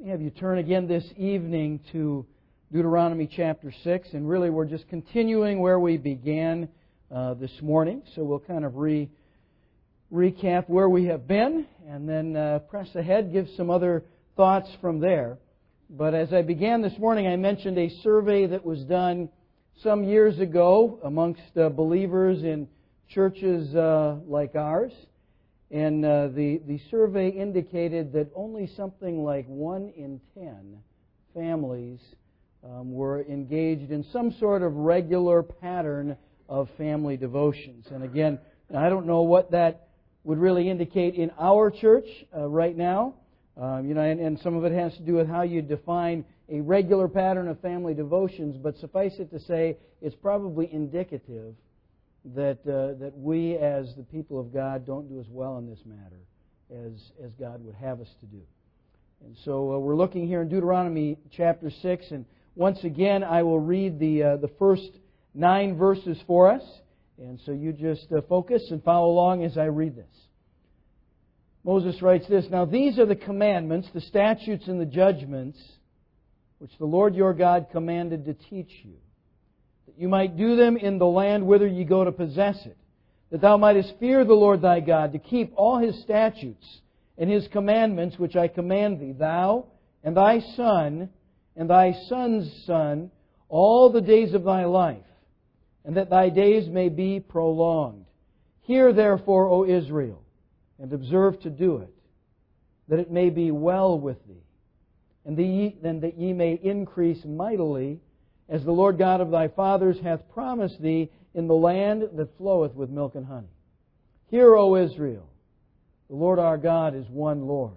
have you turn again this evening to Deuteronomy chapter 6. And really we're just continuing where we began this morning. So we'll kind of recap where we have been and then press ahead, give some other thoughts from there. But as I began this morning, I mentioned a survey that was done some years ago amongst believers in churches like ours. And the survey indicated that only something like 1 in 10 families were engaged in some sort of regular pattern of family devotions. And again, I don't know what that would really indicate in our church right now. And some of it has to do with how you define a regular pattern of family devotions. But suffice it to say, it's probably indicative that we as the people of God don't do as well in this matter as God would have us to do. And so we're looking here in Deuteronomy chapter 6, and once again I will read the first 9 verses for us, and so you just focus and follow along as I read this. Moses writes this, "Now these are the commandments, the statutes and the judgments which the Lord your God commanded to teach you, that you might do them in the land whither ye go to possess it, that thou mightest fear the Lord thy God, to keep all His statutes and His commandments which I command thee, thou and thy son and thy son's son, all the days of thy life, and that thy days may be prolonged. Hear therefore, O Israel, and observe to do it, that it may be well with thee, and that ye may increase mightily, as the Lord God of thy fathers hath promised thee, in the land that floweth with milk and honey. Hear, O Israel, the Lord our God is one Lord.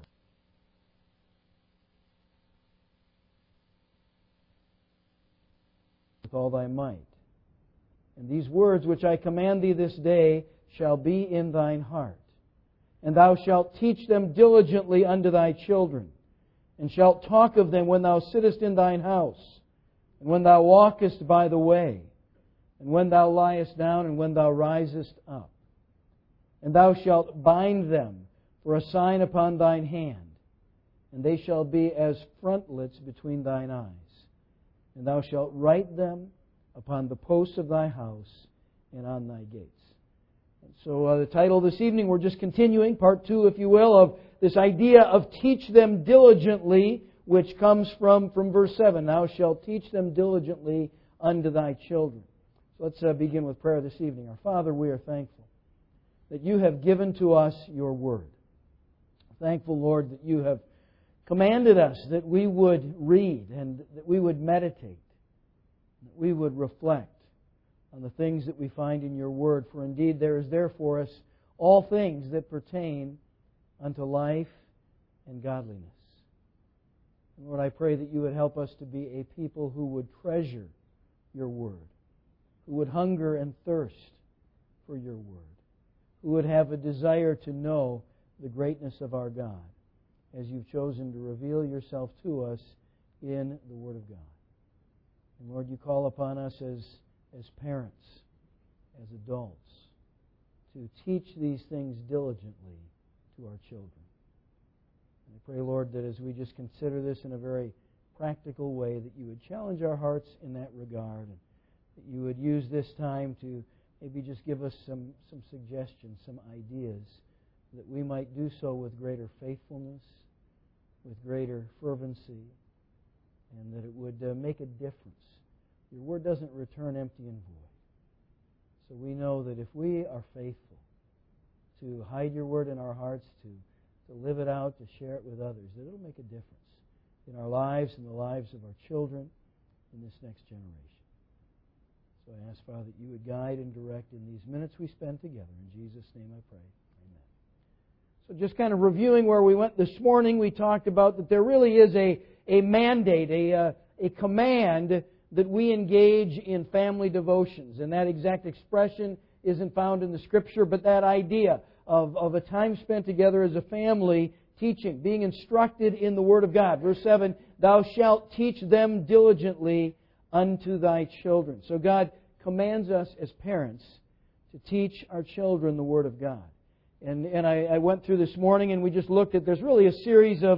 With all thy might. And these words which I command thee this day shall be in thine heart. And thou shalt teach them diligently unto thy children, and shalt talk of them when thou sittest in thine house, and when thou walkest by the way, and when thou liest down, and when thou risest up. And thou shalt bind them for a sign upon thine hand, and they shall be as frontlets between thine eyes. And thou shalt write them upon the posts of thy house and on thy gates." And so the title this evening, we're just continuing, part 2, if you will, of this idea of teach them diligently, which comes from verse 7. Thou shalt teach them diligently unto thy children. So let's begin with prayer this evening. Our Father, we are thankful that you have given to us your word. Thankful, Lord, that you have commanded us that we would read and that we would meditate, that we would reflect on the things that we find in your word. For indeed there is there for us all things that pertain unto life and godliness. And Lord, I pray that you would help us to be a people who would treasure your word, who would hunger and thirst for your word, who would have a desire to know the greatness of our God as you've chosen to reveal yourself to us in the Word of God. And Lord, you call upon us as parents, as adults, to teach these things diligently to our children. And I pray, Lord, that as we just consider this in a very practical way, that you would challenge our hearts in that regard, and that you would use this time to maybe just give us some suggestions, some ideas, that we might do so with greater faithfulness, with greater fervency, and that it would make a difference. Your word doesn't return empty and void. So we know that if we are faithful to hide your word in our hearts, to live it out, to share it with others, that it'll make a difference in our lives and the lives of our children in this next generation. So I ask, Father, that you would guide and direct in these minutes we spend together. In Jesus' name I pray. Amen. So just kind of reviewing where we went this morning, we talked about that there really is a mandate, a command that we engage in family devotions. And that exact expression isn't found in the Scripture, but that idea of a time spent together as a family teaching, being instructed in the Word of God. Verse 7, thou shalt teach them diligently unto thy children. So God commands us as parents to teach our children the Word of God. And I went through this morning and we just looked at, there's really a series of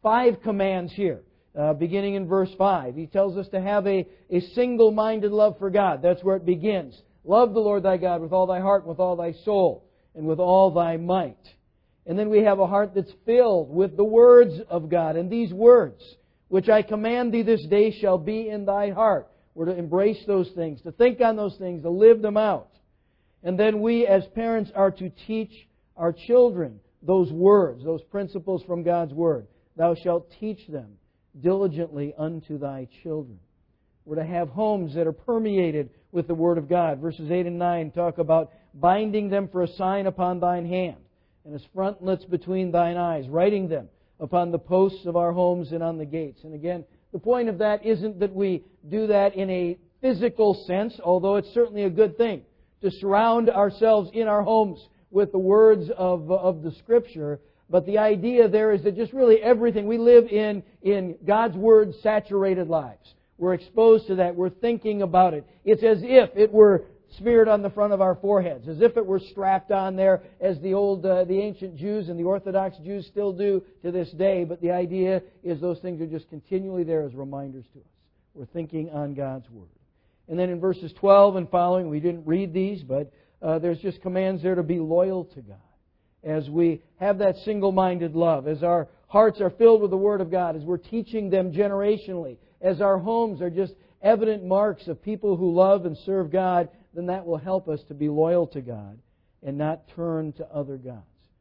5 commands here, beginning in verse 5. He tells us to have a single-minded love for God. That's where it begins. Love the Lord thy God with all thy heart, with all thy soul, and with all thy might. And then we have a heart that's filled with the words of God. And these words, which I command thee this day, shall be in thy heart. We're to embrace those things, to think on those things, to live them out. And then we as parents are to teach our children those words, those principles from God's Word. Thou shalt teach them diligently unto thy children. We're to have homes that are permeated with the Word of God. Verses 8 and 9 talk about binding them for a sign upon thine hand, and as frontlets between thine eyes, writing them upon the posts of our homes and on the gates. And again, the point of that isn't that we do that in a physical sense, although it's certainly a good thing to surround ourselves in our homes with the words of the Scripture. But the idea there is that just really everything, we live in God's Word saturated lives. We're exposed to that. We're thinking about it. It's as if it were smeared on the front of our foreheads, as if it were strapped on there, as the ancient Jews and the Orthodox Jews still do to this day. But the idea is those things are just continually there as reminders to us. We're thinking on God's Word. And then in verses 12 and following, we didn't read these, but there's just commands there to be loyal to God. As we have that single-minded love, as our hearts are filled with the Word of God, as we're teaching them generationally, as our homes are just evident marks of people who love and serve God, then that will help us to be loyal to God and not turn to other gods.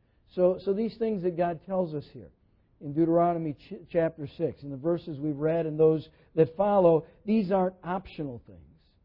So these things that God tells us here in Deuteronomy chapter 6, in the verses we've read and those that follow, these aren't optional things.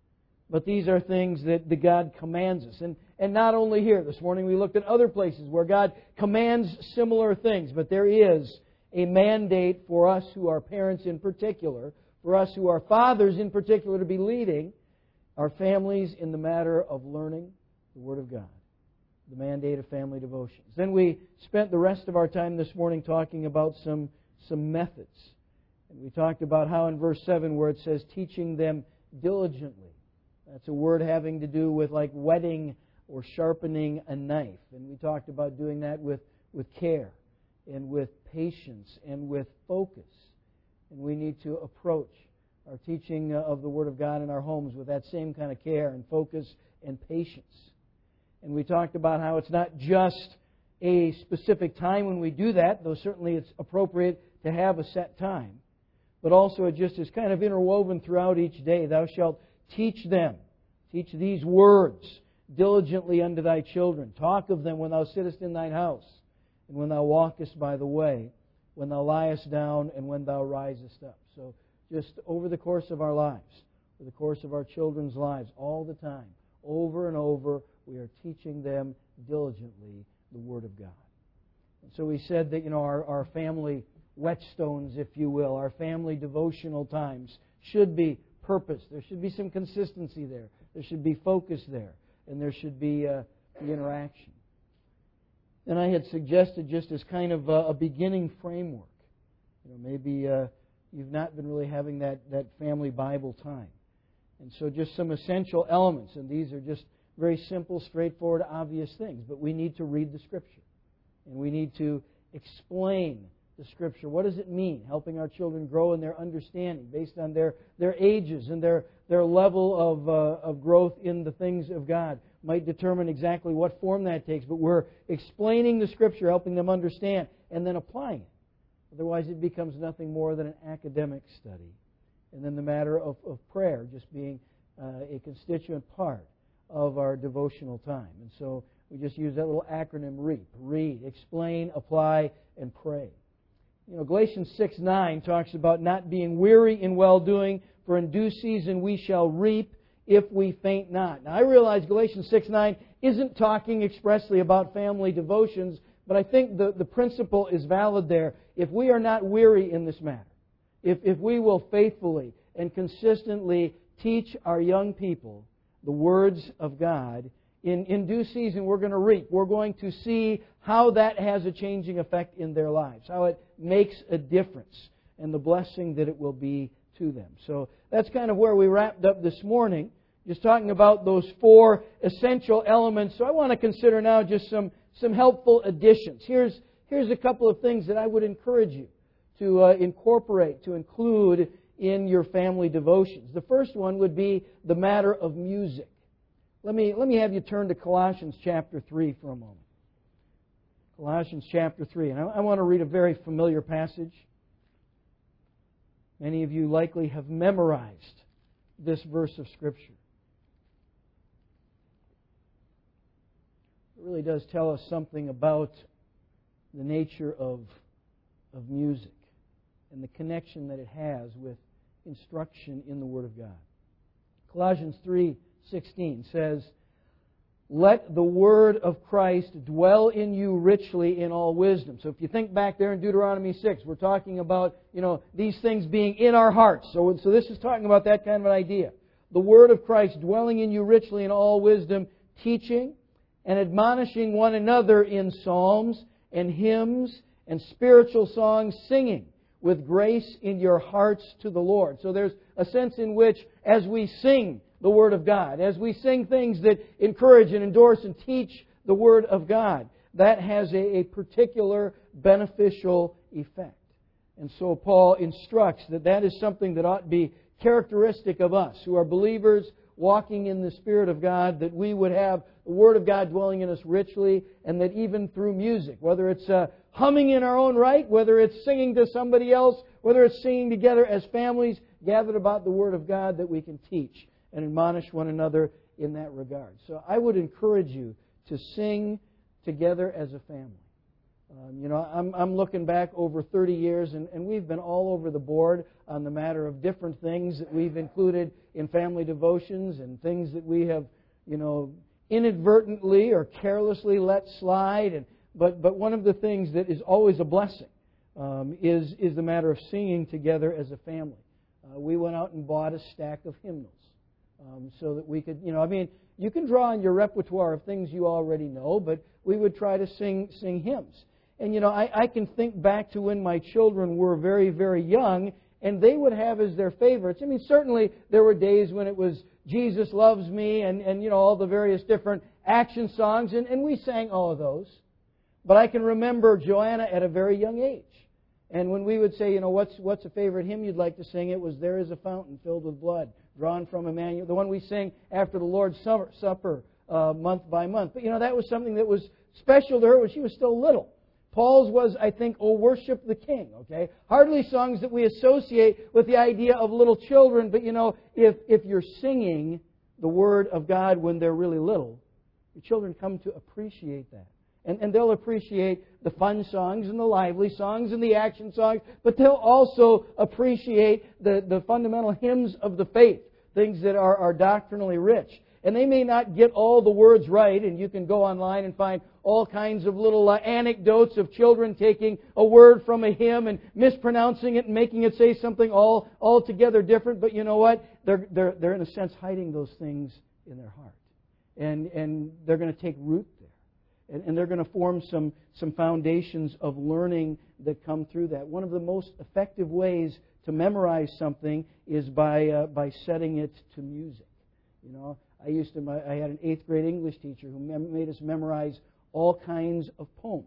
But these are things that God commands us. And not only here. This morning we looked at other places where God commands similar things. But there is a mandate for us who are parents in particular, for us who are fathers in particular, to be leading our families in the matter of learning the Word of God. The mandate of family devotions. Then we spent the rest of our time this morning talking about some methods. And we talked about how in verse 7 where it says teaching them diligently. That's a word having to do with like whetting or sharpening a knife. And we talked about doing that with care and with patience and with focus. And we need to approach our teaching of the Word of God in our homes with that same kind of care and focus and patience. And we talked about how it's not just a specific time when we do that, though certainly it's appropriate to have a set time. But also it just is kind of interwoven throughout each day. Thou shalt teach these words diligently unto thy children. Talk of them when thou sittest in thine house, and when thou walkest by the way, when thou liest down, and when thou risest up. So just over the course of our lives, over the course of our children's lives, all the time, over and over, we are teaching them diligently the Word of God. And so we said that, our family whetstones, if you will, our family devotional times should be purpose. There should be some consistency there. There should be focus there. And there should be the interaction. And I had suggested just as kind of a beginning framework. Maybe you've not been really having that family Bible time. And so just some essential elements. And these are just very simple, straightforward, obvious things. But we need to read the Scripture. And we need to explain the Scripture. What does it mean? Helping our children grow in their understanding based on their ages and their level of growth in the things of God might determine exactly what form that takes. But we're explaining the Scripture, helping them understand, and then applying it. Otherwise it becomes nothing more than an academic study. And then the matter of prayer just being a constituent part of our devotional time. And so we just use that little acronym REAP. Read, explain, apply, and pray. Galatians 6:9 talks about not being weary in well-doing, for in due season we shall reap if we faint not. Now I realize Galatians 6:9 isn't talking expressly about family devotions, but I think the principle is valid there. If we are not weary in this matter, if we will faithfully and consistently teach our young people the words of God, in due season we're going to reap. We're going to see how that has a changing effect in their lives, how it makes a difference, and the blessing that it will be to them. So that's kind of where we wrapped up this morning, just talking about those 4 essential elements. So I want to consider now just some helpful additions. Here's a couple of things that I would encourage you to incorporate, to include in your family devotions. The first one would be the matter of music. Let me have you turn to Colossians chapter 3 for a moment. Colossians chapter 3. And I want to read a very familiar passage. Many of you likely have memorized this verse of Scripture. It really does tell us something about the nature of music and the connection that it has with instruction in the Word of God. Colossians 3:16 says, "Let the word of Christ dwell in you richly in all wisdom." So if you think back there in Deuteronomy 6, we're talking about, these things being in our hearts. So this is talking about that kind of an idea. The word of Christ dwelling in you richly in all wisdom, teaching and admonishing one another in psalms and hymns and spiritual songs, singing with grace in your hearts to the Lord. So there's a sense in which as we sing the Word of God, as we sing things that encourage and endorse and teach the Word of God, that has a particular beneficial effect. And so Paul instructs that is something that ought to be characteristic of us who are believers walking in the Spirit of God, that we would have the Word of God dwelling in us richly, and that even through music, whether it's humming in our own right, whether it's singing to somebody else, whether it's singing together as families gathered about the Word of God, that we can teach and admonish one another in that regard. So I would encourage you to sing together as a family. I'm looking back over 30 years, and we've been all over the board on the matter of different things that we've included in family devotions and things that we have, inadvertently or carelessly let slide. But one of the things that is always a blessing is the matter of singing together as a family. We went out and bought a stack of hymnals so that we could, you can draw on your repertoire of things you already know, but we would try to sing hymns. And, I can think back to when my children were very, very young, and they would have as their favorites. Certainly there were days when it was Jesus Loves Me and all the various different action songs, and we sang all of those. But I can remember Joanna at a very young age. And when we would say, what's a favorite hymn you'd like to sing, it was "There is a Fountain Filled with Blood," drawn from Emmanuel, the one we sing after the Lord's Supper month by month. But, that was something that was special to her when she was still little. Paul's was, I think, "Oh, Worship the King," okay? Hardly songs that we associate with the idea of little children, but, if you're singing the Word of God when they're really little, your children come to appreciate that. And they'll appreciate the fun songs and the lively songs and the action songs, but they'll also appreciate the fundamental hymns of the faith, things that are doctrinally rich. And they may not get all the words right, and you can go online and find all kinds of little anecdotes of children taking a word from a hymn and mispronouncing it and making it say something altogether different. But you know what? They're in a sense hiding those things in their heart. And they're going to take root there. And they're going to form some foundations of learning that come through that. One of the most effective ways to memorize something is by setting it to music. I had an 8th grade English teacher who made us memorize all kinds of poems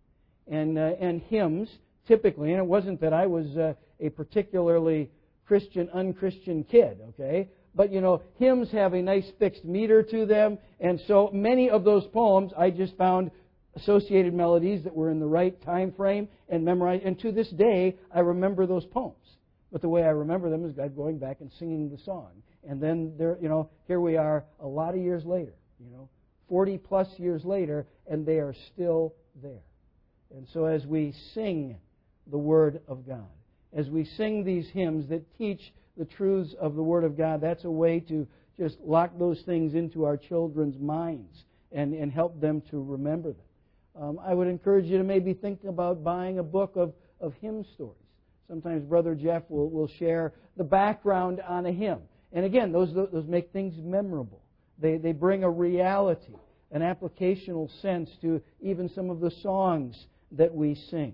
and hymns, typically. And it wasn't that I was a particularly unchristian kid, okay? But, hymns have a nice fixed meter to them, and so many of those poems I just found associated melodies that were in the right time frame and memorized. And to this day, I remember those poems. But the way I remember them is by going back and singing the song. And then here we are a lot of years later, 40 plus years later, and they are still there. And so as we sing the Word of God, as we sing these hymns that teach the truths of the Word of God, that's a way to just lock those things into our children's minds and help them to remember them. I would encourage you to maybe think about buying a book of hymn stories. Sometimes Brother Jeff will share the background on a hymn. And again, those make things memorable. They bring a reality, an applicational sense to even some of the songs that we sing.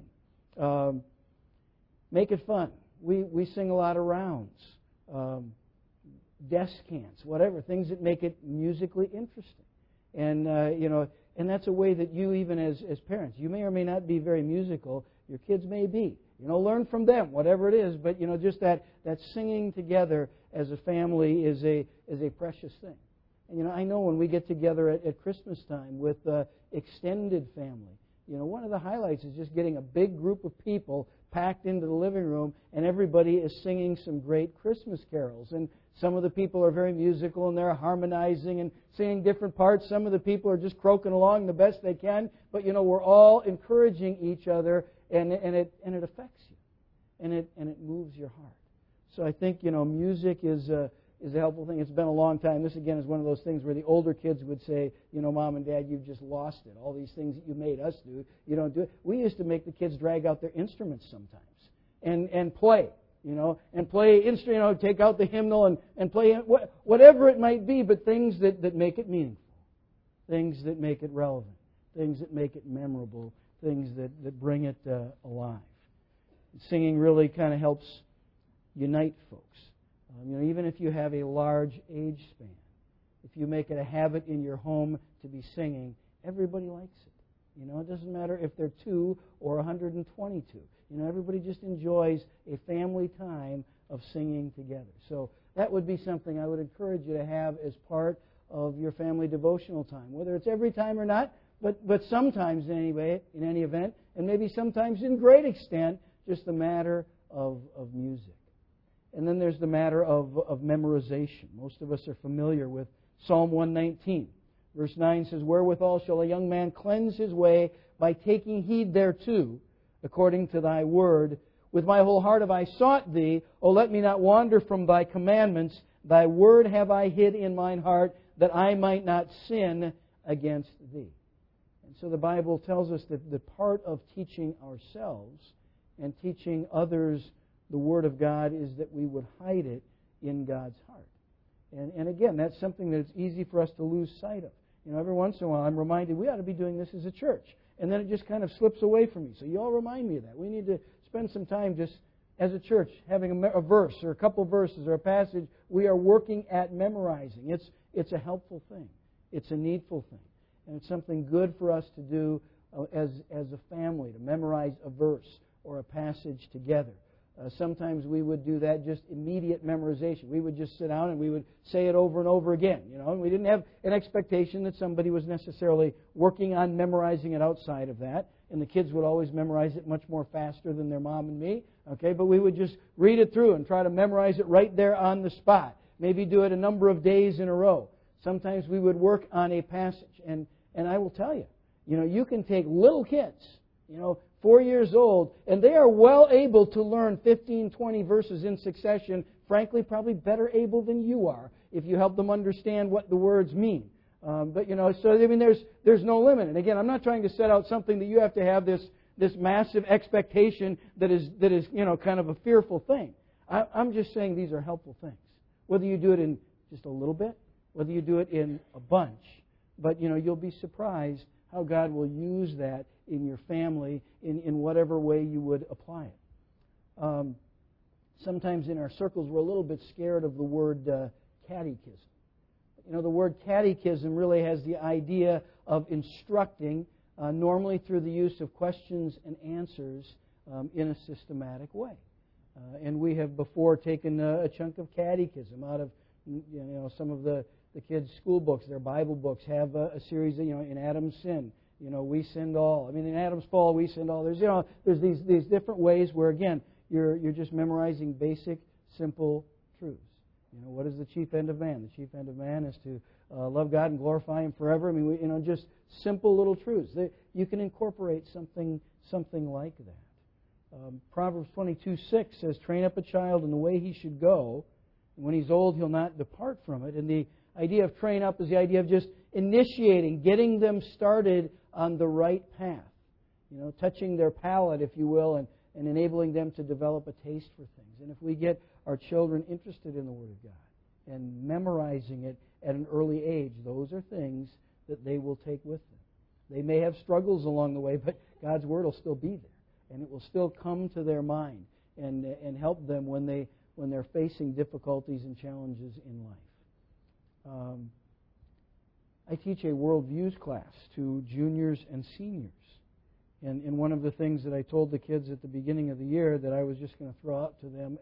Make it fun. We sing a lot of rounds, descants, whatever, things that make it musically interesting. And and that's a way that you, even as parents, you may or may not be very musical. Your kids may be, Learn from them, whatever it is. But, just that singing together as a family is a precious thing. And, I know when we get together at Christmas time with extended family, one of the highlights is just getting a big group of people packed into the living room, and everybody is singing some great Christmas carols. And some of the people are very musical, and they're harmonizing and singing different parts. Some of the people are just croaking along the best they can. But, we're all encouraging each other, and it affects you. And it moves your heart. So I think, music is a helpful thing. It's been a long time. This, again, is one of those things where the older kids would say, Mom and Dad, you've just lost it. All these things that you made us do, you don't do it. We used to make the kids drag out their instruments sometimes and play, and play instrument, take out the hymnal and play whatever it might be, but things that make it meaningful, things that make it relevant, things that make it memorable, things that bring it alive. Singing really kind of helps unite folks. Even if you have a large age span, if you make it a habit in your home to be singing, everybody likes it. It doesn't matter if they're 2 or 122. Everybody just enjoys a family time of singing together. So that would be something I would encourage you to have as part of your family devotional time, whether it's every time or not, but sometimes anyway, in any event, and maybe sometimes in great extent, just a matter of music. And then there's the matter of memorization. Most of us are familiar with Psalm 119. Verse 9 says, "Wherewithal shall a young man cleanse his way? By taking heed thereto, according to thy word. With my whole heart have I sought thee. O let me not wander from thy commandments. Thy word have I hid in mine heart, that I might not sin against thee." And so the Bible tells us that the part of teaching ourselves and teaching others the Word of God is that we would hide it in God's heart. And again, that's something that it's easy for us to lose sight of. Every once in a while I'm reminded we ought to be doing this as a church. And then it just kind of slips away from me. So you all remind me of that. We need to spend some time just as a church having a verse or a couple of verses or a passage we are working at memorizing. It's a helpful thing. It's a needful thing. And it's something good for us to do as a family, to memorize a verse or a passage together. Sometimes we would do that just immediate memorization. We would just sit down and we would say it over and over again, and we didn't have an expectation that somebody was necessarily working on memorizing it outside of that. And the kids would always memorize it much more faster than their mom and me, okay? But we would just read it through and try to memorize it right there on the spot. Maybe do it a number of days in a row. Sometimes we would work on a passage. And I will tell you, you can take little kids, 4 years old, and they are well able to learn 15, 20 verses in succession, frankly, probably better able than you are if you help them understand what the words mean. But there's no limit. And again, I'm not trying to set out something that you have to have this massive expectation that is kind of a fearful thing. I'm just saying these are helpful things. Whether you do it in just a little bit, whether you do it in a bunch, but you'll be surprised how God will use that in your family in whatever way you would apply it. Sometimes in our circles we're a little bit scared of the word catechism. The word catechism really has the idea of instructing, normally through the use of questions and answers in a systematic way. And we have before taken a chunk of catechism out of some of the kids' school books. Their Bible books have a series of, in Adam's sin, we sinned all. In Adam's fall, we sinned all. There's these different ways where, again, you're just memorizing basic, simple truths. What is the chief end of man? The chief end of man is to love God and glorify Him forever. Just simple little truths. You can incorporate something like that. Proverbs 22:6 says, "Train up a child in the way he should go, and when he's old, he'll not depart from it." And the idea of train up is the idea of just initiating, getting them started on the right path. Touching their palate, if you will, and enabling them to develop a taste for things. And if we get our children interested in the Word of God and memorizing it at an early age, those are things that they will take with them. They may have struggles along the way, but God's Word will still be there. And it will still come to their mind and help them when they're facing difficulties and challenges in life. I teach a worldviews class to juniors and seniors. And one of the things that I told the kids at the beginning of the year that I was just going to throw out to them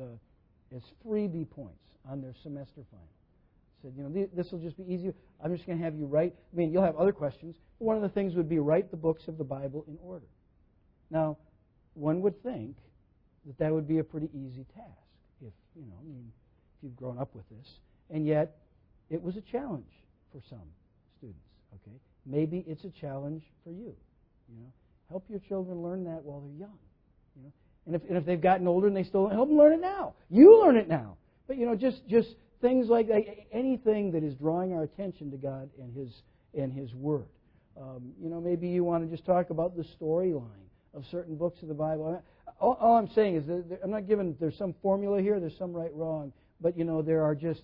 as freebie points on their semester final. I said, this will just be easy. I'm just going to have you write. I mean, you'll have other questions. But one of the things would be write the books of the Bible in order. Now, one would think that would be a pretty easy task if you've grown up with this. And yet, it was a challenge for some students. Okay, maybe it's a challenge for you. Help your children learn that while they're young. And if they've gotten older and they still help them learn it now. You learn it now. But just things like anything that is drawing our attention to God and His Word. Maybe you want to just talk about the storyline of certain books of the Bible. All I'm saying is that I'm not giving. There's some formula here. There's some right, wrong. But there are just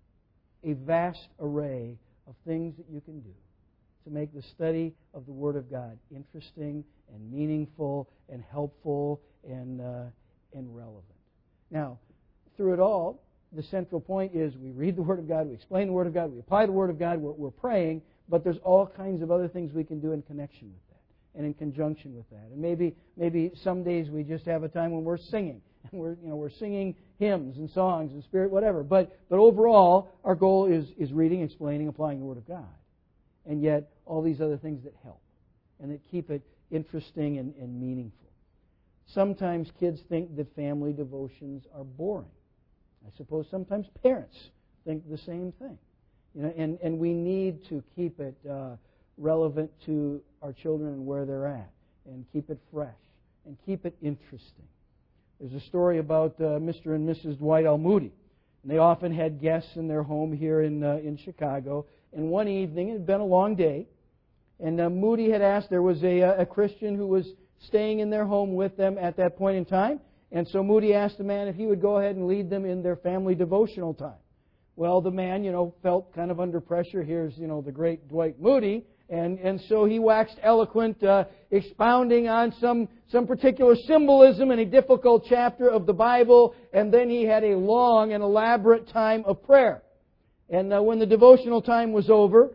a vast array of things that you can do to make the study of the Word of God interesting and meaningful and helpful and relevant. Now, through it all, the central point is we read the Word of God, we explain the Word of God, we apply the Word of God, we're praying, but there's all kinds of other things we can do in connection with that and in conjunction with that. And maybe some days we just have a time when we're singing, and we're singing hymns and songs and spirit, whatever. But overall, our goal is reading, explaining, applying the Word of God. And yet, all these other things that help and that keep it interesting and meaningful. Sometimes kids think that family devotions are boring. I suppose sometimes parents think the same thing. And we need to keep it relevant to our children and where they're at, and keep it fresh, and keep it interesting. There's a story about Mr. and Mrs. Dwight L. Moody. And they often had guests in their home here in Chicago. And one evening, it had been a long day, and Moody had asked, there was a Christian who was staying in their home with them at that point in time. And so Moody asked the man if he would go ahead and lead them in their family devotional time. Well, the man, felt kind of under pressure. Here's, the great Dwight Moody. And so he waxed eloquent, expounding on some particular symbolism in a difficult chapter of the Bible. And then he had a long and elaborate time of prayer. And when the devotional time was over,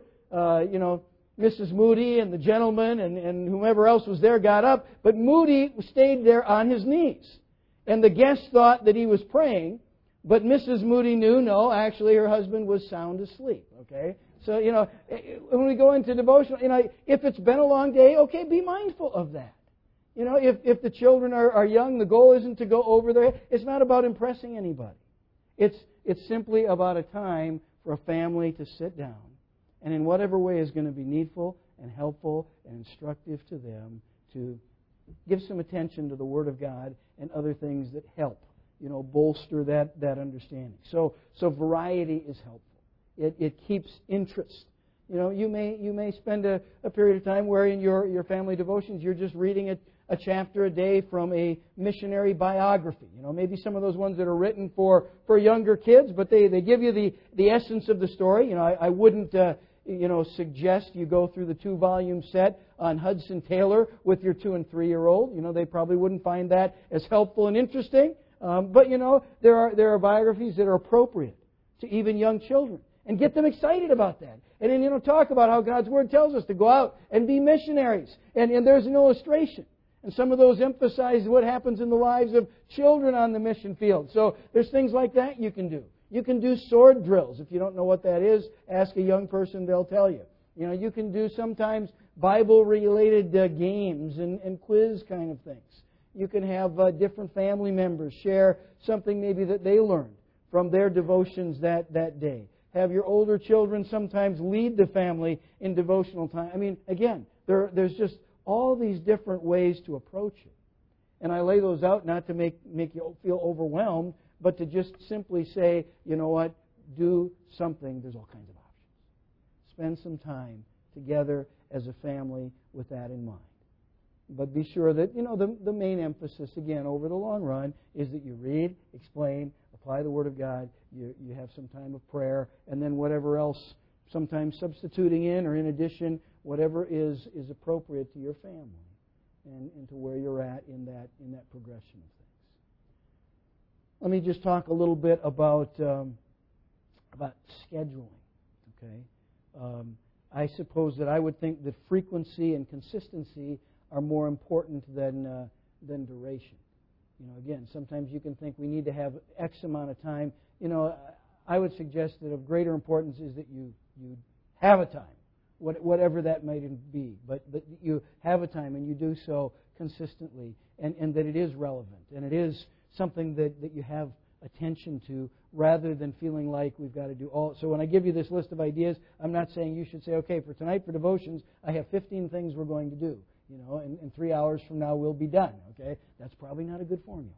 Mrs. Moody and the gentleman and whomever else was there got up. But Moody stayed there on his knees. And the guests thought that he was praying. But Mrs. Moody knew, no, actually her husband was sound asleep. Okay? So, when we go into devotional, if it's been a long day, okay, be mindful of that. If the children are young, the goal isn't to go over their head. It's not about impressing anybody. It's simply about a time for a family to sit down and in whatever way is going to be needful and helpful and instructive to them to give some attention to the Word of God and other things that help, bolster that understanding. So variety is helpful. It keeps interest. You may spend a period of time where in your family devotions you're just reading a chapter a day from a missionary biography. Maybe some of those ones that are written for younger kids, but they give you the essence of the story. I wouldn't suggest you go through the 2-volume set on Hudson Taylor with your 2- and 3-year-old. They probably wouldn't find that as helpful and interesting. But there are biographies that are appropriate to even young children. And get them excited about that. And then, talk about how God's Word tells us to go out and be missionaries. And there's an illustration. And some of those emphasize what happens in the lives of children on the mission field. So there's things like that you can do. You can do sword drills. If you don't know what that is, ask a young person, they'll tell you. You can do sometimes Bible-related games and quiz kind of things. You can have different family members share something maybe that they learned from their devotions that day. Have your older children sometimes lead the family in devotional time. I mean, again, there's just all these different ways to approach it. And I lay those out not to make you feel overwhelmed, but to just simply say, you know what, do something. There's all kinds of options. Spend some time together as a family with that in mind. But be sure that, the main emphasis, again, over the long run, is that you read, explain, apply the Word of God, you have some time of prayer, and then whatever else, sometimes substituting in or in addition, whatever is appropriate to your family and to where you're at in that progression of things. Let me just talk a little bit about scheduling. Okay, I suppose that I would think that frequency and consistency are more important than duration. Again, sometimes you can think we need to have X amount of time. I would suggest that of greater importance is that you have a time, whatever that might be, but you have a time and you do so consistently, and that it is relevant, and it is something that you have attention to, rather than feeling like we've got to do all. So when I give you this list of ideas, I'm not saying you should say, okay, for tonight for devotions, I have 15 things we're going to do, and 3 hours from now we'll be done, okay? That's probably not a good formula.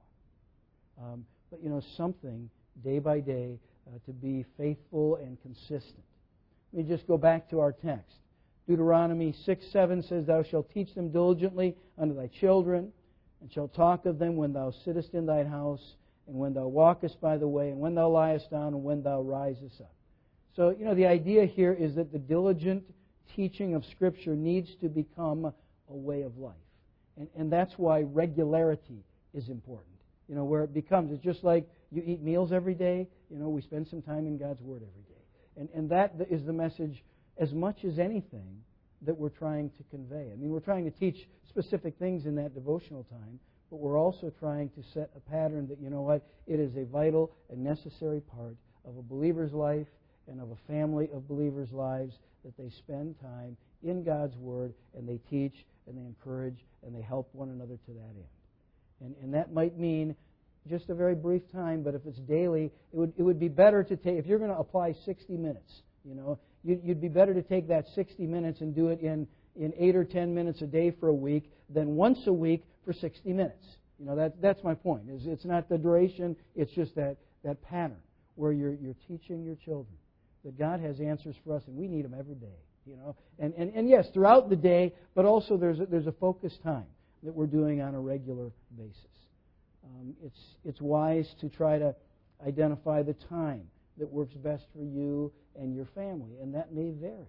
But something day by day to be faithful and consistent. Let me just go back to our text. Deuteronomy 6:7 says, Thou shalt teach them diligently unto thy children, and shalt talk of them when thou sittest in thine house, and when thou walkest by the way, and when thou liest down, and when thou risest up. So, the idea here is that the diligent teaching of Scripture needs to become a way of life. And that's why regularity is important. Where it becomes, it's just like you eat meals every day, we spend some time in God's Word every day. And that is the message, as much as anything, that we're trying to convey. We're trying to teach specific things in that devotional time, but we're also trying to set a pattern that, it is a vital and necessary part of a believer's life and of a family of believers' lives, that they spend time in God's Word, and they teach, and they encourage, and they help one another to that end. And that might mean just a very brief time, but if it's daily, it would be better to take, if you're going to apply 60 minutes, you'd be better to take that 60 minutes and do it in 8 or 10 minutes a day for a week than once a week for 60 minutes. That's my point. It's not the duration, it's just that pattern where you're teaching your children that God has answers for us, and we need them every day. And yes, throughout the day, but also there's a focused time that we're doing on a regular basis. It's wise to try to identify the time that works best for you and your family, and that may vary.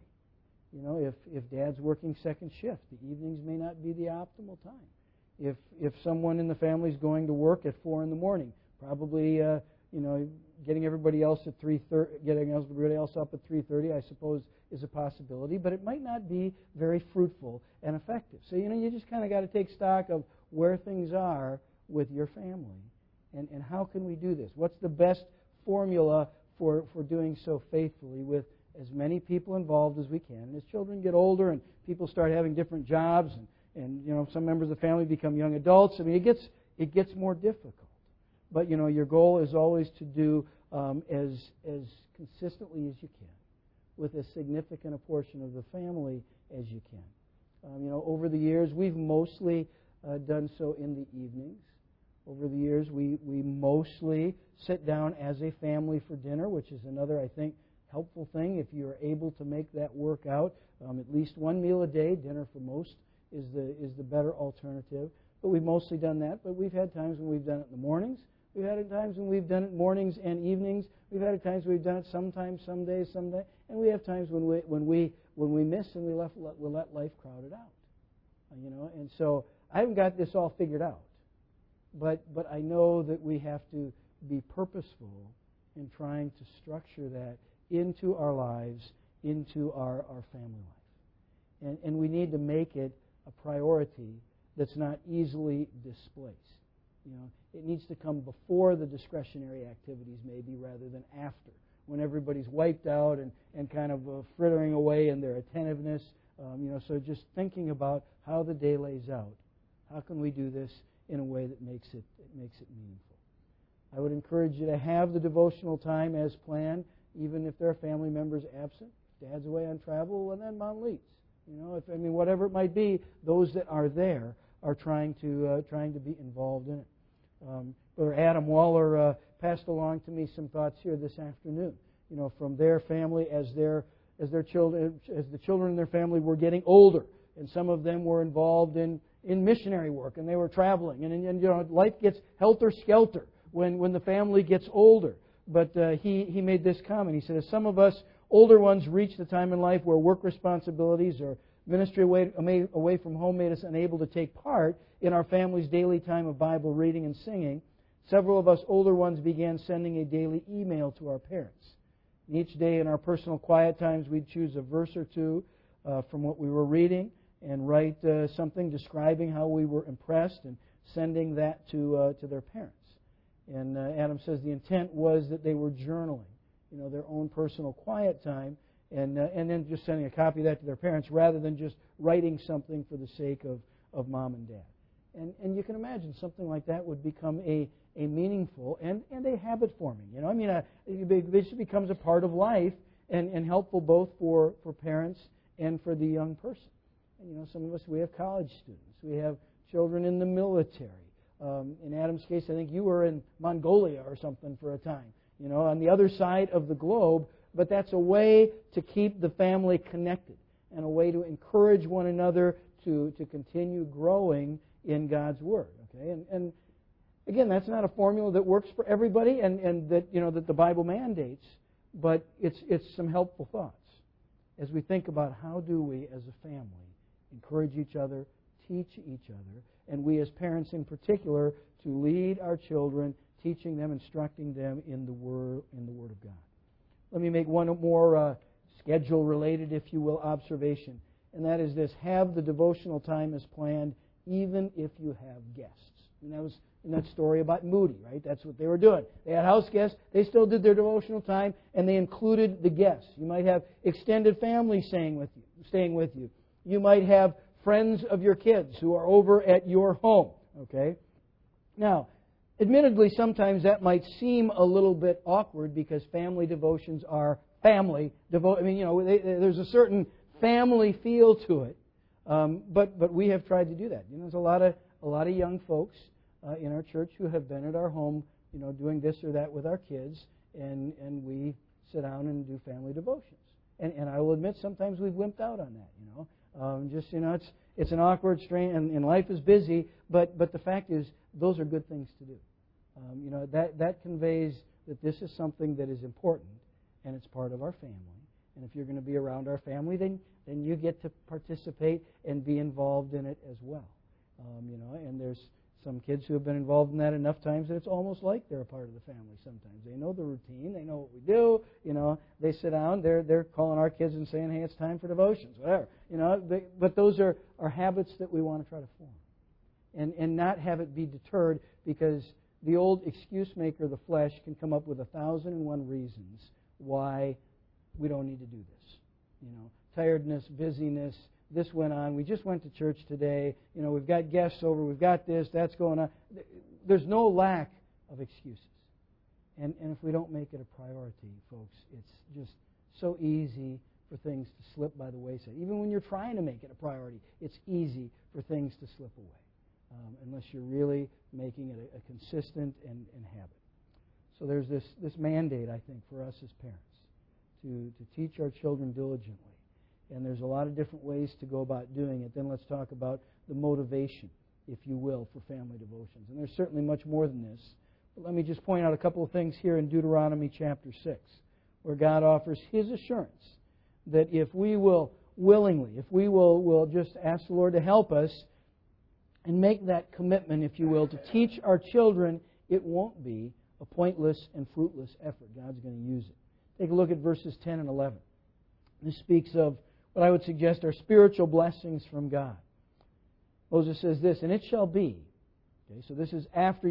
If Dad's working second shift, the evenings may not be the optimal time. If someone in the family is going to work at 4 in the morning, probably getting everybody else at 3:30, getting everybody else up at 3:30, I suppose, is a possibility, but it might not be very fruitful and effective. So you just kind of got to take stock of where things are with your family, and how can we do this? What's the best formula for doing so faithfully with as many people involved as we can? And as children get older and people start having different jobs, and some members of the family become young adults, it gets more difficult. But your goal is always to do as consistently as you can, with as significant a portion of the family as you can. Over the years, we've mostly done so in the evenings. Over the years, we mostly sit down as a family for dinner, which is another, I think, helpful thing if you're able to make that work out. At least one meal a day, dinner for most, is the better alternative. But we've mostly done that. But we've had times when we've done it in the mornings. We've had times when we've done it mornings and evenings. We've had times when we've done it sometimes, some days, someday. And we have times when we miss and we let life crowd it out. And so I haven't got this all figured out. But I know that we have to be purposeful in trying to structure that into our lives, into our family life. And we need to make it a priority that's not easily displaced. It needs to come before the discretionary activities maybe, rather than after, when everybody's wiped out and kind of frittering away in their attentiveness. So just thinking about how the day lays out. How can we do this in a way that makes it meaningful? I would encourage you to have the devotional time as planned, even if there are family members absent. If Dad's away on travel, and then Mom leads. Whatever it might be, those that are there are trying to be involved in it. Brother Adam Waller passed along to me some thoughts here this afternoon. From their family as the children in their family were getting older, and some of them were involved in missionary work, and they were traveling, and life gets helter-skelter when the family gets older. But he made this comment. He said, as some of us older ones reach the time in life where work responsibilities or ministry away from home made us unable to take part in our family's daily time of Bible reading and singing, several of us older ones began sending a daily email to our parents. And each day in our personal quiet times, we'd choose a verse or two from what we were reading, and write something describing how we were impressed and sending that to their parents. And Adam says the intent was that they were journaling, their own personal quiet time, and then just sending a copy of that to their parents rather than just writing something for the sake of mom and dad. And you can imagine something like that would become a meaningful and a habit forming. This becomes a part of life and helpful both for parents and for the young person. And some of us, we have college students, we have children in the military. In Adam's case, I think you were in Mongolia or something for a time, on the other side of the globe. But that's a way to keep the family connected and a way to encourage one another to continue growing in God's Word. Okay, and again, that's not a formula that works for everybody, and that that the Bible mandates. But it's some helpful thoughts as we think about how do we, as a family, encourage each other, teach each other, and we as parents in particular to lead our children, teaching them, instructing them in the Word of God. Let me make one more schedule-related, if you will, observation, and that is this: have the devotional time as planned, even if you have guests. And that was in that story about Moody, right? That's what they were doing. They had house guests. They still did their devotional time, and they included the guests. You might have extended family staying with you. You might have friends of your kids who are over at your home. Okay? Now, admittedly, sometimes that might seem a little bit awkward because family devotions are family there's a certain family feel to it. But we have tried to do that. There's a lot of young folks in our church who have been at our home, doing this or that with our kids, and we sit down and do family devotions. And I will admit sometimes we've wimped out on that. It's an awkward strain, and life is busy. But the fact is, those are good things to do. That conveys that this is something that is important, and it's part of our family. And if you're going to be around our family, then you get to participate and be involved in it as well. And there's some kids who have been involved in that enough times that it's almost like they're a part of the family sometimes. They know the routine. They know what we do. They sit down. They're calling our kids and saying, hey, it's time for devotions, whatever. But those are habits that we want to try to form. And not have it be deterred because the old excuse maker, the flesh, can come up with 1,001 reasons why we don't need to do this. Tiredness, busyness, this went on. We just went to church today. We've got guests over. We've got this, that's going on. There's no lack of excuses. And if we don't make it a priority, folks, it's just so easy for things to slip by the wayside. Even when you're trying to make it a priority, it's easy for things to slip away unless you're really making it a consistent and habit. So there's this mandate, I think, for us as parents to teach our children diligently. And there's a lot of different ways to go about doing it. Then let's talk about the motivation, if you will, for family devotions. And there's certainly much more than this. But let me just point out a couple of things here in Deuteronomy chapter 6, where God offers His assurance that if we will willingly, if we will just ask the Lord to help us and make that commitment, if you will, to teach our children, it won't be a pointless and fruitless effort. God's going to use it. Take a look at verses 10 and 11. This speaks of what I would suggest are spiritual blessings from God. Moses says this, and it shall be. Okay, so this is after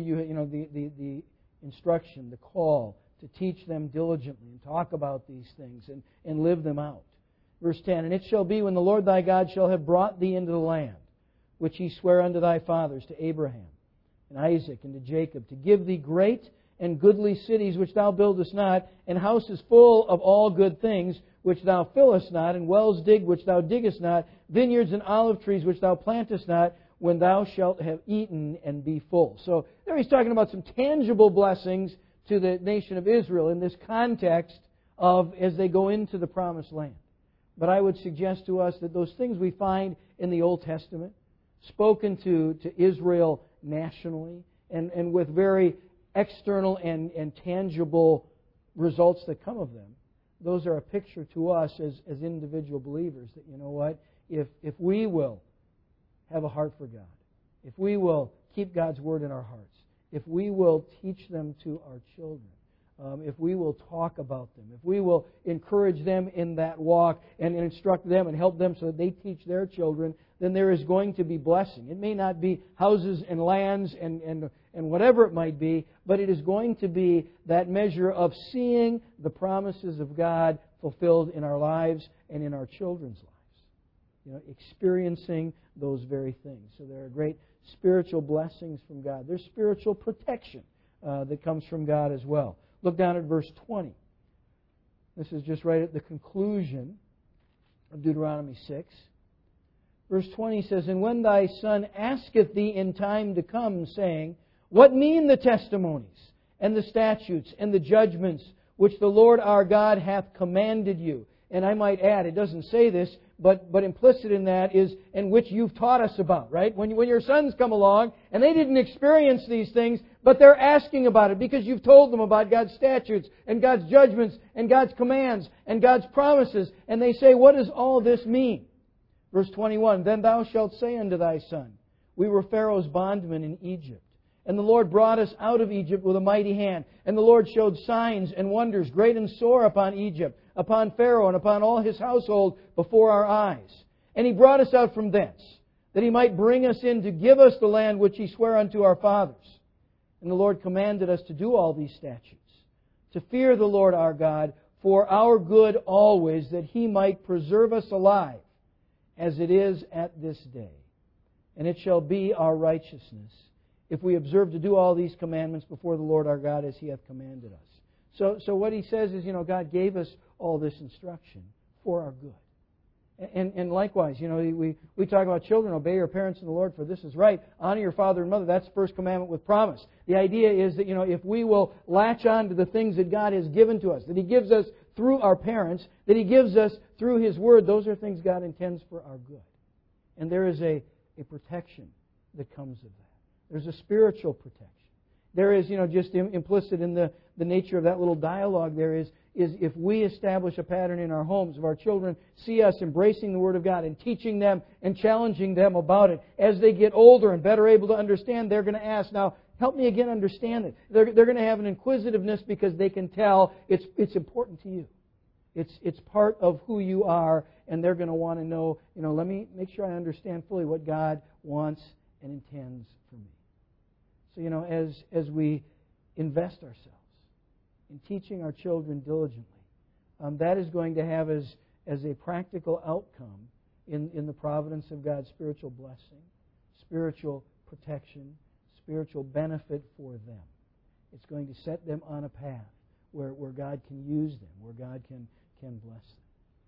the instruction, the call to teach them diligently and talk about these things and live them out. Verse 10, and it shall be when the Lord thy God shall have brought thee into the land, which He sware unto thy fathers, to Abraham and Isaac and to Jacob, to give thee great and goodly cities which thou buildest not, and houses full of all good things which thou fillest not, and wells digged which thou diggest not, vineyards and olive trees which thou plantest not, when thou shalt have eaten and be full. So there he's talking about some tangible blessings to the nation of Israel in this context of as they go into the promised land. But I would suggest to us that those things we find in the Old Testament, spoken to Israel nationally, and with very external and tangible results that come of them, those are a picture to us as individual believers that, you know what, if we will have a heart for God, if we will keep God's Word in our hearts, if we will teach them to our children, if we will talk about them, if we will encourage them in that walk and instruct them and help them so that they teach their children, then there is going to be blessing. It may not be houses and lands and whatever it might be, but it is going to be that measure of seeing the promises of God fulfilled in our lives and in our children's lives. Experiencing those very things. So there are great spiritual blessings from God. There's spiritual protection that comes from God as well. Look down at verse 20. This is just right at the conclusion of Deuteronomy 6. Verse 20 says, "And when thy son asketh thee in time to come, saying, What mean the testimonies, and the statutes, and the judgments, which the Lord our God hath commanded you?" And I might add, it doesn't say this, but implicit in that is, "and which you've taught us about," right? When your sons come along, and they didn't experience these things, but they're asking about it because you've told them about God's statutes, and God's judgments, and God's commands, and God's promises, and they say, "What does all this mean?" Verse 21, "Then thou shalt say unto thy son, We were Pharaoh's bondmen in Egypt. And the Lord brought us out of Egypt with a mighty hand. And the Lord showed signs and wonders, great and sore, upon Egypt, upon Pharaoh, and upon all his household before our eyes. And He brought us out from thence, that He might bring us in to give us the land which He sware unto our fathers. And the Lord commanded us to do all these statutes, to fear the Lord our God for our good always, that He might preserve us alive, as it is at this day. And it shall be our righteousness, if we observe to do all these commandments before the Lord our God as He hath commanded us." So what he says is, God gave us all this instruction for our good. And likewise, we talk about children, obey your parents in the Lord, for this is right. Honor your father and mother. That's the first commandment with promise. The idea is that, if we will latch on to the things that God has given to us, that He gives us through our parents, that He gives us through His Word, those are things God intends for our good. And there is a protection that comes of that. There's a spiritual protection. There is, just implicit in the nature of that little dialogue there is if we establish a pattern in our homes, if our children see us embracing the Word of God and teaching them and challenging them about it, as they get older and better able to understand, they're going to ask, "Now, help me again understand it." They're going to have an inquisitiveness because they can tell it's important to you. It's part of who you are, and they're going to want to know, let me make sure I understand fully what God wants and intends for me. So, as we invest ourselves in teaching our children diligently, that is going to have as a practical outcome in the providence of God's spiritual blessing, spiritual protection, spiritual benefit for them. It's going to set them on a path where God can use them, where God can bless them.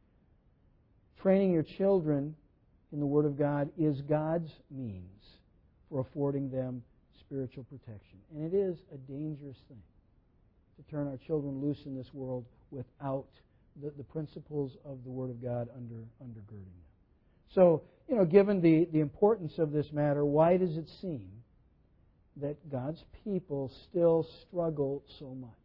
Training your children in the Word of God is God's means for affording them spiritual protection. And it is a dangerous thing to turn our children loose in this world without the principles of the Word of God undergirding them. So, given the importance of this matter, why does it seem that God's people still struggle so much?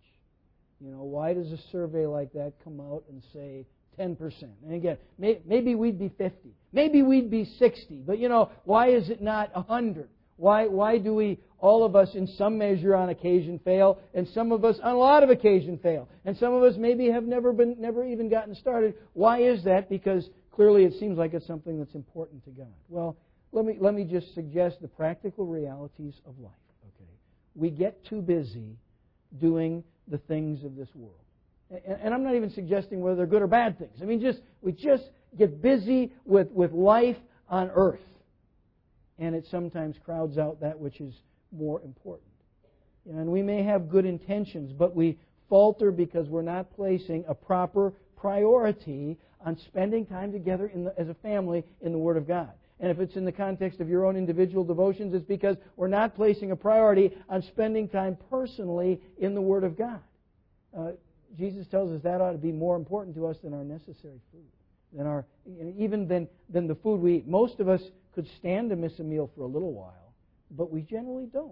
Why does a survey like that come out and say 10%? And again, maybe we'd be 50. Maybe we'd be 60. But, why is it not 100? Why do we, all of us, in some measure on occasion fail, and some of us on a lot of occasion fail, and some of us maybe have never even gotten started? Why is that? Because clearly it seems like it's something that's important to God. Well, let me just suggest the practical realities of life. Okay, we get too busy doing the things of this world, and I'm not even suggesting whether they're good or bad things. I mean, we just get busy with life on earth. And it sometimes crowds out that which is more important. And we may have good intentions, but we falter because we're not placing a proper priority on spending time together as a family in the Word of God. And if it's in the context of your own individual devotions, it's because we're not placing a priority on spending time personally in the Word of God. Jesus tells us that ought to be more important to us than our necessary food, even than the food we eat. Most of us could stand to miss a meal for a little while, but we generally don't.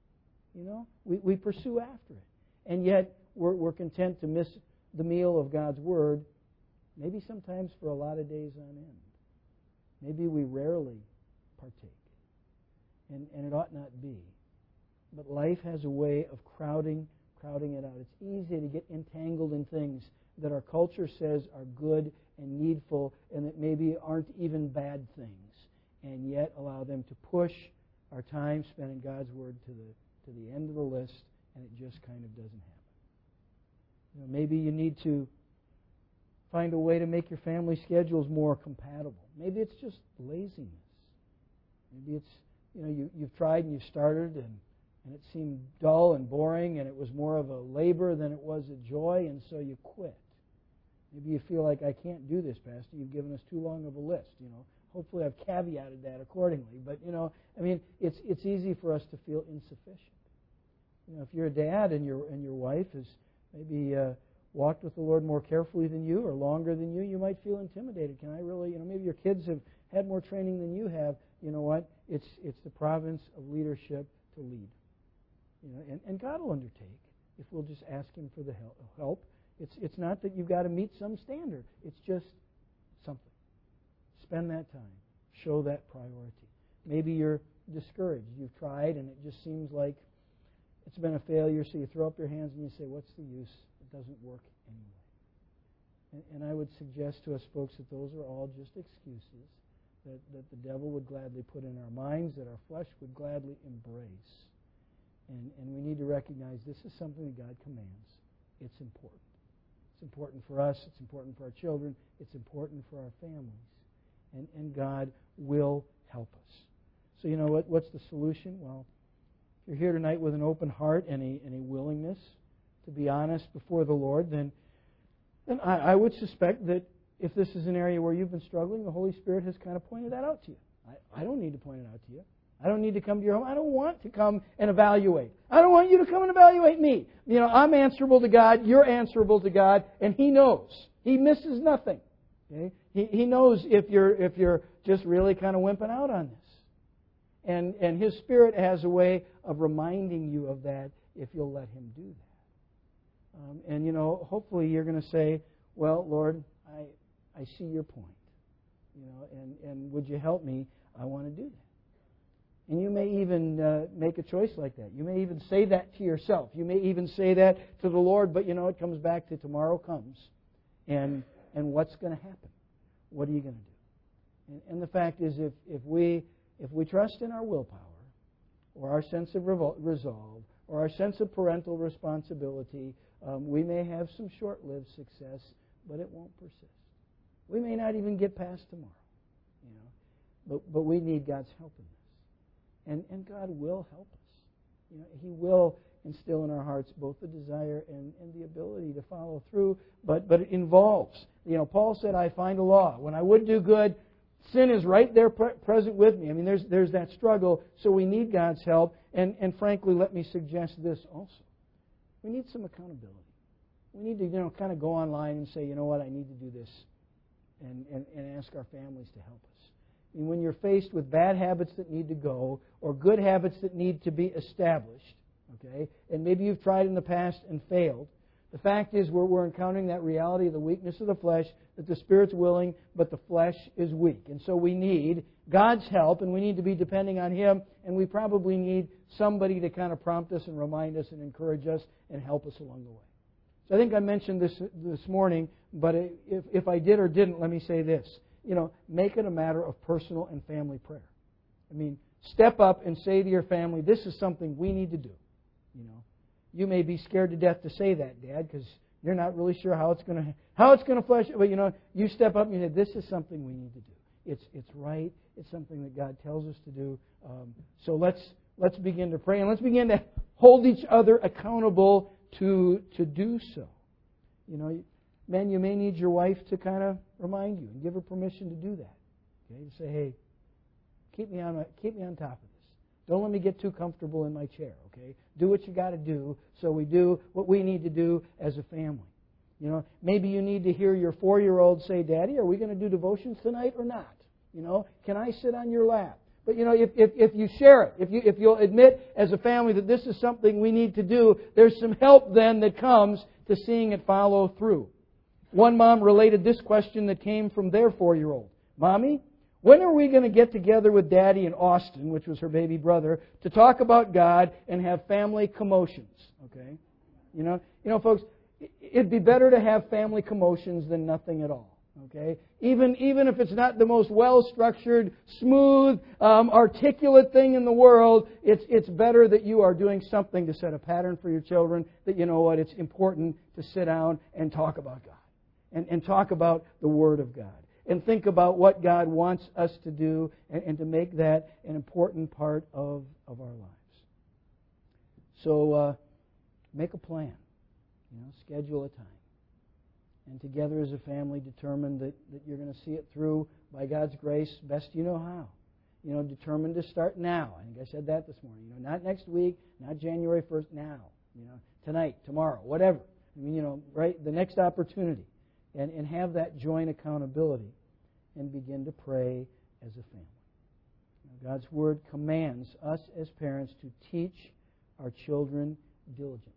We pursue after it. And yet, we're content to miss the meal of God's Word, maybe sometimes for a lot of days on end. Maybe we rarely partake. And it ought not be. But life has a way of crowding crowding it out. It's easy to get entangled in things that our culture says are good and needful and that maybe aren't even bad things, and yet allow them to push our time spent in God's Word to the end of the list, and it just kind of doesn't happen. Maybe you need to find a way to make your family schedules more compatible. Maybe it's just laziness. Maybe it's, you've tried and you've started and it seemed dull and boring and it was more of a labor than it was a joy, and so you quit. Maybe you feel like, I can't do this, Pastor. You've given us too long of a list. Hopefully I've caveated that accordingly. But, it's easy for us to feel insufficient. If you're a dad and your wife has maybe walked with the Lord more carefully than you or longer than you might feel intimidated. Can I really, maybe your kids have had more training than you have. You know what? It's the province of leadership to lead. And God will undertake if we'll just ask Him for the help. It's not that you've got to meet some standard. It's just something. Spend that time. Show that priority. Maybe you're discouraged. You've tried and it just seems like it's been a failure, so you throw up your hands and you say, what's the use? It doesn't work anyway. And I would suggest to us folks that those are all just excuses that the devil would gladly put in our minds, that our flesh would gladly embrace. And we need to recognize this is something that God commands. It's important. It's important for us. It's important for our children. It's important for our families. And God will help us. So what's the solution? Well, if you're here tonight with an open heart and a willingness to be honest before the Lord, then I would suspect that if this is an area where you've been struggling, the Holy Spirit has kind of pointed that out to you. I don't need to point it out to you. I don't need to come to your home. I don't want to come and evaluate. I don't want you to come and evaluate me. I'm answerable to God. You're answerable to God, and He knows. He misses nothing. Okay? He knows if you're just really kind of wimping out on this. And His Spirit has a way of reminding you of that if you'll let Him do that. Hopefully you're going to say, well, Lord, I see your point. And would you help me? I want to do that. And you may even make a choice like that. You may even say that to yourself. You may even say that to the Lord, but it comes back to tomorrow comes. And what's going to happen? What are you going to do? And the fact is, if we trust in our willpower, or our sense of resolve, or our sense of parental responsibility, we may have some short-lived success, but it won't persist. We may not even get past tomorrow. But we need God's help in this. And God will help us. He will instill in our hearts both the desire and the ability to follow through, but it involves. Paul said, I find a law. When I would do good, sin is right there present with me. There's that struggle, so we need God's help. And frankly, let me suggest this also. We need some accountability. We need to kind of go online and say, you know what, I need to do this, and ask our families to help us. When you're faced with bad habits that need to go or good habits that need to be established, okay, and maybe you've tried in the past and failed, the fact is we're encountering that reality of the weakness of the flesh, that the Spirit's willing, but the flesh is weak. And so we need God's help, and we need to be depending on Him, and we probably need somebody to kind of prompt us and remind us and encourage us and help us along the way. So I think I mentioned this morning, but if I did or didn't, let me say this. Make it a matter of personal and family prayer. Step up and say to your family, this is something we need to do. You may be scared to death to say that, Dad, because you're not really sure how it's going to flesh. But you step up and you say, this is something we need to do. It's right. It's something that God tells us to do. So let's begin to pray, and let's begin to hold each other accountable to do so. Men, you may need your wife to kind of remind you and give her permission to do that. Okay, to say, hey, keep me on top of this. Don't let me get too comfortable in my chair. Okay, do what you got to do. So we do what we need to do as a family. Maybe you need to hear your 4-year-old say, Daddy, are we going to do devotions tonight or not? Can I sit on your lap? But if you share it, if you'll admit as a family that this is something we need to do, there's some help then that comes to seeing it follow through. One mom related this question that came from their 4-year-old. Mommy, when are we going to get together with Daddy in Austin, which was her baby brother, to talk about God and have family commotions? Okay. You know, folks, it'd be better to have family commotions than nothing at all. Okay, even if it's not the most well-structured, smooth, articulate thing in the world, it's better that you are doing something to set a pattern for your children. That you know what, it's important to sit down and talk about God, and talk about the Word of God, and think about what God wants us to do, and to make that an important part of our lives. So make a plan. Schedule a time. And together as a family, determine that you're going to see it through by God's grace, best you know how. Determined to start now. I think I said that this morning. Not next week, not January 1st, now. Tonight, tomorrow, whatever. Right? The next opportunity. And have that joint accountability and begin to pray as a family. God's Word commands us as parents to teach our children diligently.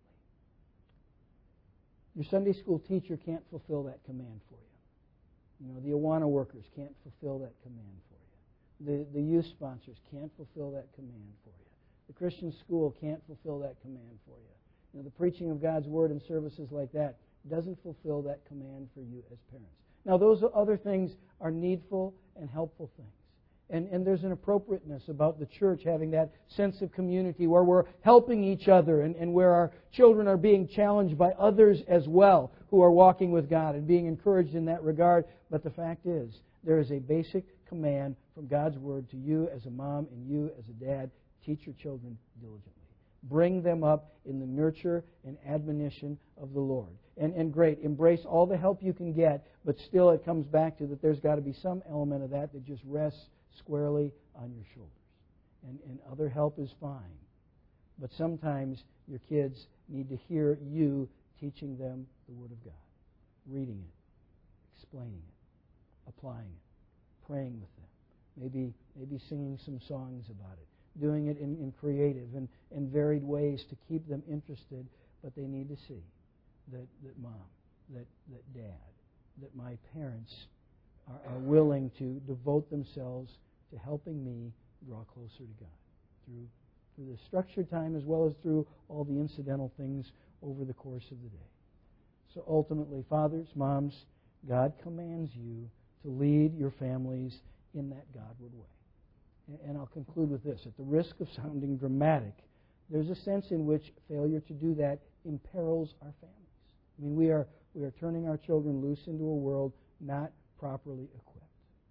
Your Sunday school teacher can't fulfill that command for you. The Awana workers can't fulfill that command for you. The youth sponsors can't fulfill that command for you. The Christian school can't fulfill that command for you. The preaching of God's Word and services like that doesn't fulfill that command for you as parents. Now, those other things are needful and helpful things. And there's an appropriateness about the church having that sense of community where we're helping each other and where our children are being challenged by others as well who are walking with God and being encouraged in that regard. But the fact is, there is a basic command from God's Word to you as a mom and you as a dad. Teach your children diligently. Bring them up in the nurture and admonition of the Lord. And great, embrace all the help you can get, but still it comes back to that there's got to be some element of that just rests squarely on your shoulders. And other help is fine. But sometimes your kids need to hear you teaching them the Word of God, reading it, explaining it, applying it, praying with them, maybe singing some songs about it, doing it in creative and varied ways to keep them interested. But they need to see that mom, that dad, that my parents are willing to devote themselves to helping me draw closer to God through the structured time as well as through all the incidental things over the course of the day. So ultimately, fathers, moms, God commands you to lead your families in that Godward way. And I'll conclude with this. At the risk of sounding dramatic, there's a sense in which failure to do that imperils our families. We are turning our children loose into a world not properly equipped.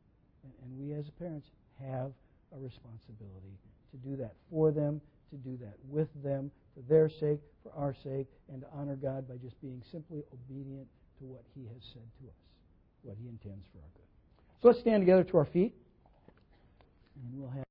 And we as parents have a responsibility to do that for them, to do that with them, for their sake, for our sake, and to honor God by just being simply obedient to what He has said to us, what He intends for our good. So let's stand together to our feet, and we'll have